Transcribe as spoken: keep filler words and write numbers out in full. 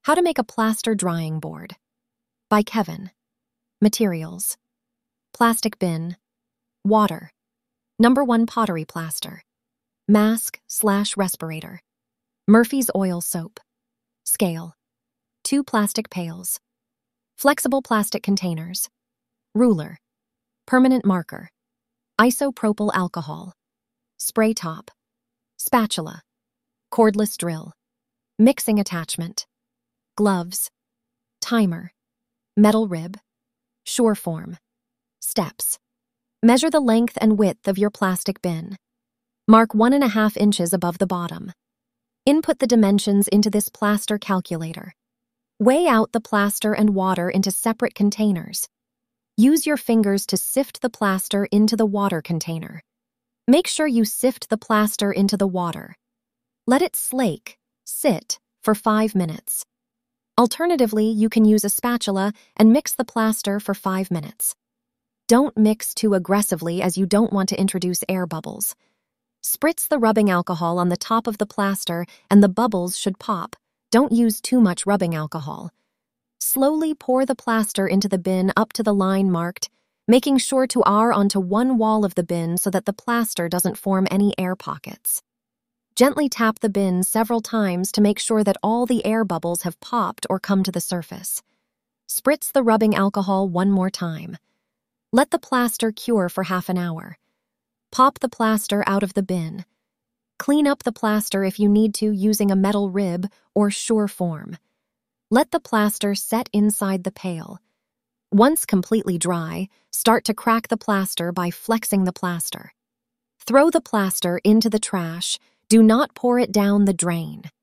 How to Make a Plaster Drying Board by Kevin. Materials: plastic bin, water, number one pottery plaster, mask slash respirator, Murphy's oil soap, scale, two plastic pails, flexible plastic containers, ruler, permanent marker, isopropyl alcohol, spray top, spatula, cordless drill, mixing attachment, gloves, timer, metal rib, sure form. Steps: measure the length and width of your plastic bin. Mark one and a half inches above the bottom. Input the dimensions into this plaster calculator. Weigh out the plaster and water into separate containers. Use your fingers to sift the plaster into the water container. Make sure you sift the plaster into the water. Let it slake, sit, for five minutes. Alternatively, you can use a spatula and mix the plaster for five minutes. Don't mix too aggressively as you don't want to introduce air bubbles. Spritz the rubbing alcohol on the top of the plaster and the bubbles should pop. Don't use too much rubbing alcohol. Slowly pour the plaster into the bin up to the line marked, making sure to R onto one wall of the bin so that the plaster doesn't form any air pockets. Gently tap the bin several times to make sure that all the air bubbles have popped or come to the surface. Spritz the rubbing alcohol one more time. Let the plaster cure for half an hour. Pop the plaster out of the bin. Clean up the plaster if you need to using a metal rib or sure form. Let the plaster set inside the pail. Once completely dry, start to crack the plaster by flexing the plaster. Throw the plaster into the trash. Do not pour it down the drain.